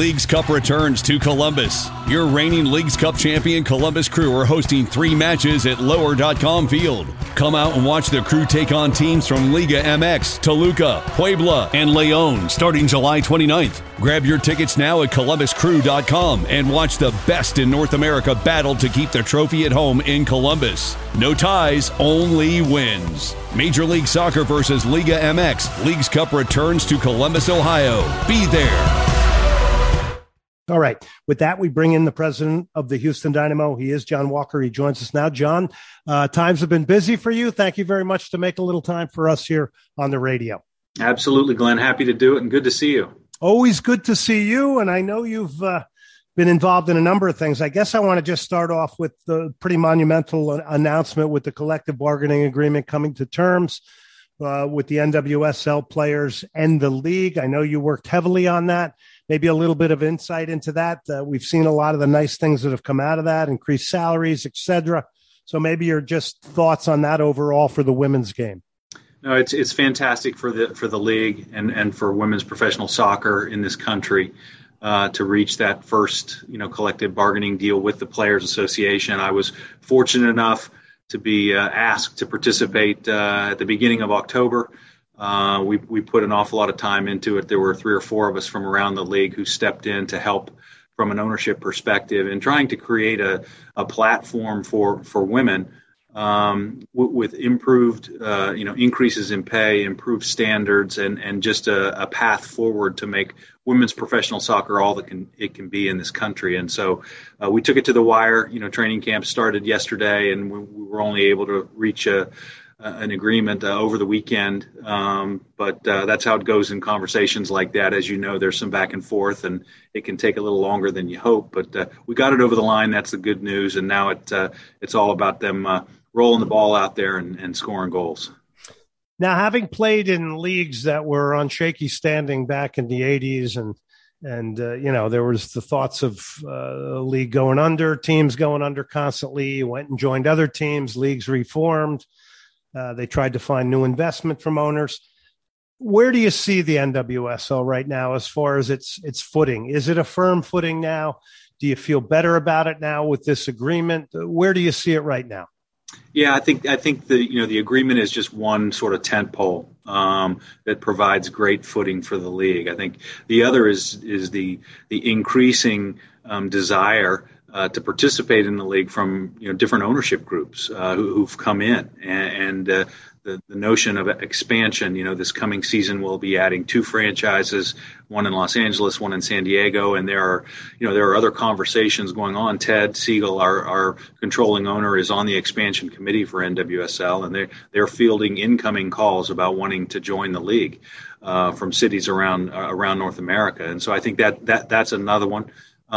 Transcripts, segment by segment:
Leagues Cup returns to Columbus. Your reigning Leagues Cup champion Columbus Crew are hosting 3 matches at Lower.com Field. Come out and watch the Crew take on teams from Liga MX, Toluca, Puebla, and Leon starting July 29th. Grab your tickets now at ColumbusCrew.com and watch the best in North America battle to keep the trophy at home in Columbus. No ties, only wins. Major League Soccer versus Liga MX. Leagues Cup returns to Columbus, Ohio. Be there. All right. With that, we bring in the president of the Houston Dynamo. He is John Walker. He joins us now. John, times have been busy for you. Thank you very much to make a little time for us here on the radio. Absolutely, Glenn. Happy to do it and good to see you. Always good to see you. And I know you've been involved in a number of things. I guess I want to just start off with the pretty monumental announcement with the collective bargaining agreement coming to terms with the NWSL players and the league. I know you worked heavily on that. Maybe a little bit of insight into that. We've seen a lot of the nice things that have come out of that, increased salaries, et cetera. So maybe your just thoughts on that overall for the women's game. No, it's fantastic for the league and for women's professional soccer in this country to reach that first collective bargaining deal with the Players Association. I was fortunate enough to be asked to participate at the beginning of October. We put an awful lot of time into it. There were 3 or 4 of us from around the league who stepped in to help from an ownership perspective and trying to create a platform for women with improved, increases in pay, improved standards, and just a path forward to make women's professional soccer all that it can be in this country. And so we took it to the wire. Training camp started yesterday, and we were only able to reach an agreement over the weekend. But that's how it goes in conversations like that. As you know, there's some back and forth, and it can take a little longer than you hope. But we got it over the line. That's the good news. And now it's all about them rolling the ball out there and scoring goals. Now, having played in leagues that were on shaky standing back in the 80s and there was the thoughts of a league going under, teams going under constantly. You went and joined other teams, leagues reformed. They tried to find new investment from owners. Where do you see the NWSL right now as far as its footing? Is it a firm footing now? Do you feel better about it now with this agreement? Where do you see it right now? Yeah, I think the agreement is just one sort of tentpole that provides great footing for the league. I think the other is the increasing desire to participate in the league from different ownership groups who've come in, and the notion of expansion. This coming season we'll be adding 2 franchises, one in Los Angeles, one in San Diego, and there are other conversations going on. Ted Siegel, our controlling owner, is on the expansion committee for NWSL, and they're fielding incoming calls about wanting to join the league from cities around North America, and so I think that's another one.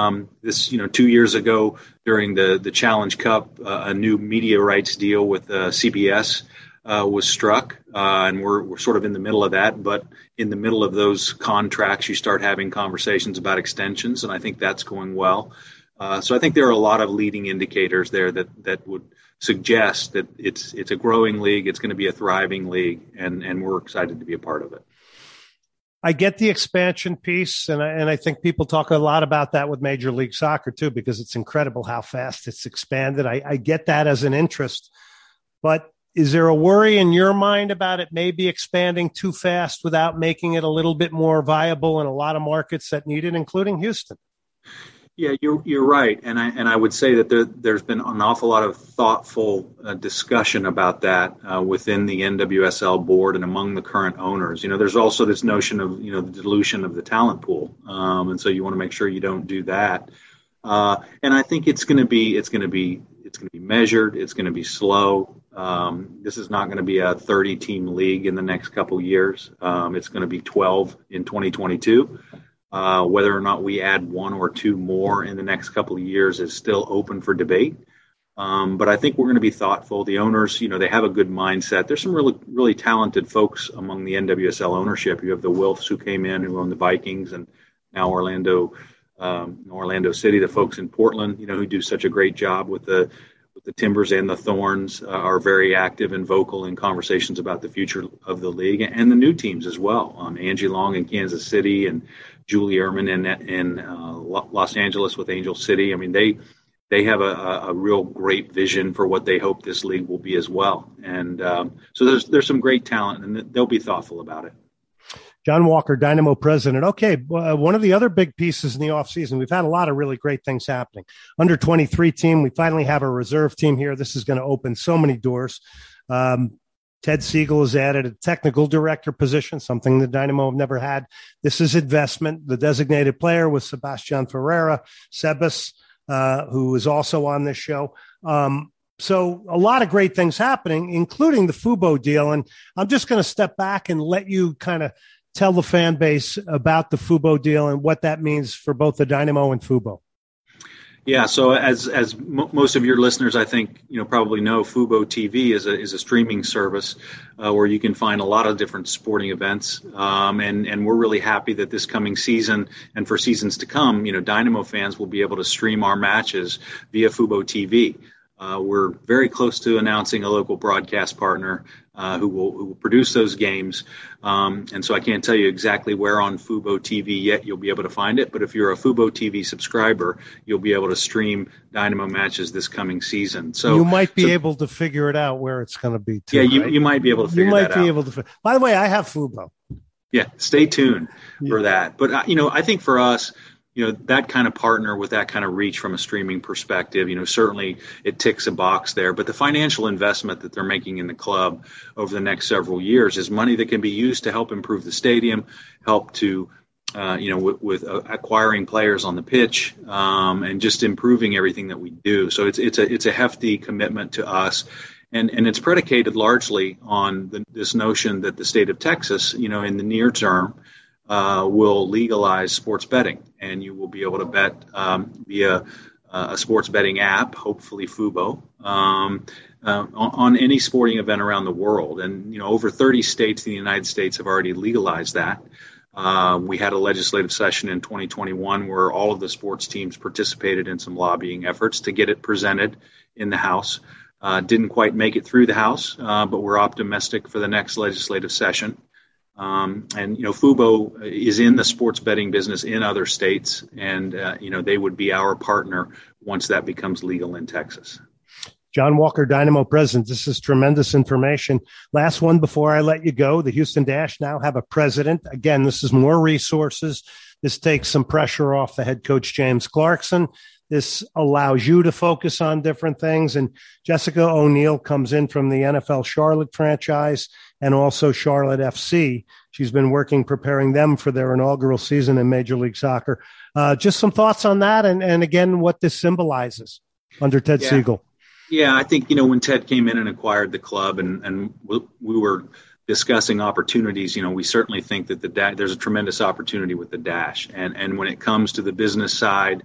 2 years ago during the Challenge Cup, a new media rights deal with CBS was struck, and we're sort of in the middle of that. But in the middle of those contracts, you start having conversations about extensions, and I think that's going well. So I think there are a lot of leading indicators there that would suggest that it's a growing league, it's going to be a thriving league, and we're excited to be a part of it. I get the expansion piece, and I think people talk a lot about that with Major League Soccer too, because it's incredible how fast it's expanded. I get that as an interest, but is there a worry in your mind about it maybe expanding too fast without making it a little bit more viable in a lot of markets that need it, including Houston? Yeah, you're right, and I would say that there's been an awful lot of thoughtful discussion about that within the NWSL board and among the current owners. There's also this notion of the dilution of the talent pool, and so you want to make sure you don't do that. And I think it's going to be measured. It's going to be slow. This is not going to be a 30-team league in the next couple years. It's going to be 12 in 2022. Whether or not we add 1 or 2 more in the next couple of years is still open for debate. But I think we're going to be thoughtful. The owners, they have a good mindset. There's some really, really talented folks among the NWSL ownership. You have the Wilfs who came in, who own the Vikings, and now Orlando City, the folks in Portland, who do such a great job with the the Timbers and the Thorns are very active and vocal in conversations about the future of the league and the new teams as well. Angie Long in Kansas City and Julie Ehrman in Los Angeles with Angel City. I mean, they have a real great vision for what they hope this league will be as well. And so there's some great talent, and they'll be thoughtful about it. John Walker, Dynamo president. Okay, one of the other big pieces in the offseason, we've had a lot of really great things happening. Under 23 team, we finally have a reserve team here. This is going to open so many doors. Ted Siegel has added a technical director position, something the Dynamo have never had. This is investment. The designated player was Sebastian Ferreira, Sebas, who is also on this show. So a lot of great things happening, including the Fubo deal. And I'm just going to step back and let you kind of tell the fan base about the Fubo deal and what that means for both the Dynamo and Fubo. Yeah, so as most of your listeners, I think, probably know, Fubo TV is a streaming service where you can find a lot of different sporting events. And we're really happy that this coming season and for seasons to come, Dynamo fans will be able to stream our matches via Fubo TV. We're very close to announcing a local broadcast partner who will produce those games. And so I can't tell you exactly where on Fubo TV yet you'll be able to find it. But if you're a Fubo TV subscriber, you'll be able to stream Dynamo matches this coming season. So you might be able to figure it out where it's going to be, too. Yeah, right? you might be able to figure that out. You might be able to. By the way, I have Fubo. Yeah, stay tuned for that. But, I think for us, that kind of partner with that kind of reach from a streaming perspective, certainly it ticks a box there. But the financial investment that they're making in the club over the next several years is money that can be used to help improve the stadium, help to, with acquiring players on the pitch, and just improving everything that we do. So it's a hefty commitment to us. And it's predicated largely on this notion that the state of Texas, in the near term, will legalize sports betting, and you will be able to bet via a sports betting app, hopefully Fubo, on any sporting event around the world. And, over 30 states in the United States have already legalized that. We had a legislative session in 2021 where all of the sports teams participated in some lobbying efforts to get it presented in the House. Didn't quite make it through the House, but we're optimistic for the next legislative session. And Fubo is in the sports betting business in other states, and, they would be our partner once that becomes legal in Texas. John Walker, Dynamo president. This is tremendous information. Last one before I let you go. The Houston Dash now have a president. Again, this is more resources. This takes some pressure off the head coach, James Clarkson. This allows you to focus on different things. And Jessica O'Neill comes in from the NFL Charlotte franchise and also Charlotte FC. She's been preparing them for their inaugural season in Major League Soccer. Just some thoughts on that and again, what this symbolizes under Ted Siegel. Yeah, I think, when Ted came in and acquired the club and we were discussing opportunities, we certainly think that there's a tremendous opportunity with the Dash. And when it comes to the business side,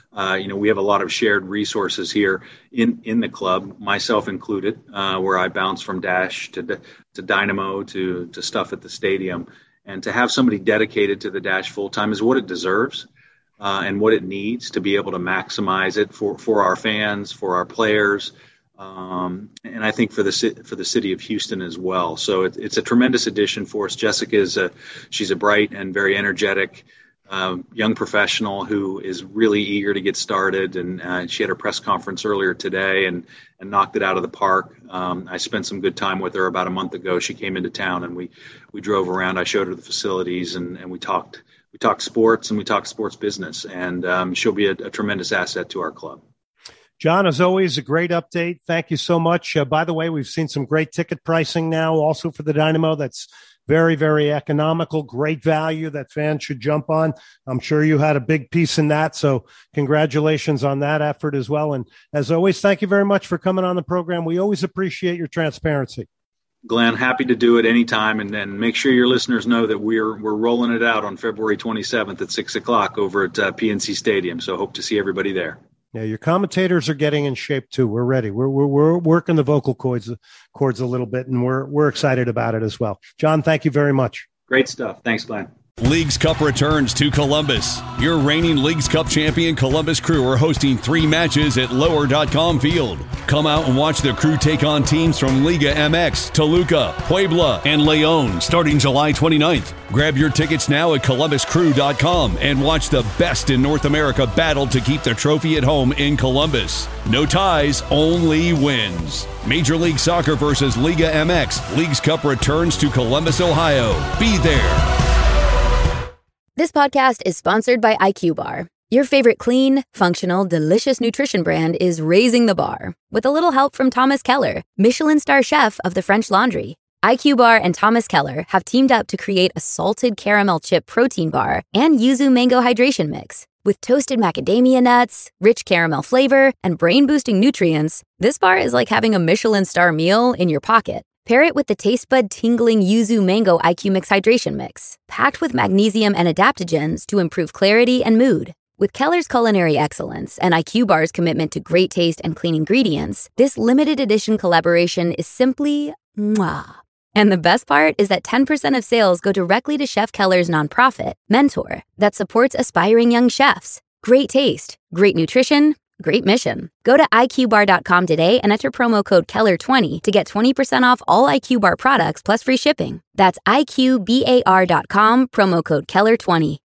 we have a lot of shared resources here in the club, myself included, where I bounce from Dash to Dynamo to stuff at the stadium. And to have somebody dedicated to the Dash full time is what it deserves and what it needs to be able to maximize it for our fans, for our players, and I think for the city of Houston as well. So it's a tremendous addition for us. Jessica she's a bright and very energetic young professional who is really eager to get started, and she had her press conference earlier today and knocked it out of the park. I spent some good time with her about a month ago. She came into town and we drove around. I showed her the facilities and we talked sports and we talked sports business, and she'll be a tremendous asset to our club. John, as always, a great update. Thank you so much. By the way, we've seen some great ticket pricing now also for the Dynamo. That's very, very economical, great value that fans should jump on. I'm sure you had a big piece in that, so congratulations on that effort as well. And as always, thank you very much for coming on the program. We always appreciate your transparency. Glenn, happy to do it anytime, and then make sure your listeners know that we're rolling it out on February 27th at 6:00 over at PNC Stadium, so hope to see everybody there. Yeah, your commentators are getting in shape too. We're ready. We're working the vocal cords a little bit, and we're excited about it as well. John, thank you very much. Great stuff. Thanks, Glenn. Leagues Cup returns to Columbus. Your reigning Leagues Cup champion Columbus Crew are hosting 3 matches at Lower.com Field. Come out and watch the Crew take on teams from Liga MX, Toluca, Puebla, and León starting July 29th. Grab your tickets now at ColumbusCrew.com and watch the best in North America battle to keep the trophy at home in Columbus. No ties, only wins. Major League Soccer versus Liga MX. Leagues Cup returns to Columbus, Ohio. Be there. This podcast is sponsored by IQ Bar. Your favorite clean, functional, delicious nutrition brand is raising the bar with a little help from Thomas Keller, Michelin star chef of the French Laundry. IQ Bar and Thomas Keller have teamed up to create a salted caramel chip protein bar and yuzu mango hydration mix. With toasted macadamia nuts, rich caramel flavor, and brain-boosting nutrients, this bar is like having a Michelin star meal in your pocket. Pair it with the taste bud tingling yuzu mango IQ Mix hydration mix, packed with magnesium and adaptogens to improve clarity and mood. With Keller's culinary excellence and IQ Bar's commitment to great taste and clean ingredients, this limited edition collaboration is simply mwah. And the best part is that 10% of sales go directly to Chef Keller's nonprofit, Mentor, that supports aspiring young chefs. Great taste, great nutrition, great mission. Go to IQBar.com today and enter promo code Keller20 to get 20% off all IQ Bar products plus free shipping. That's IQBAR.com, promo code Keller20.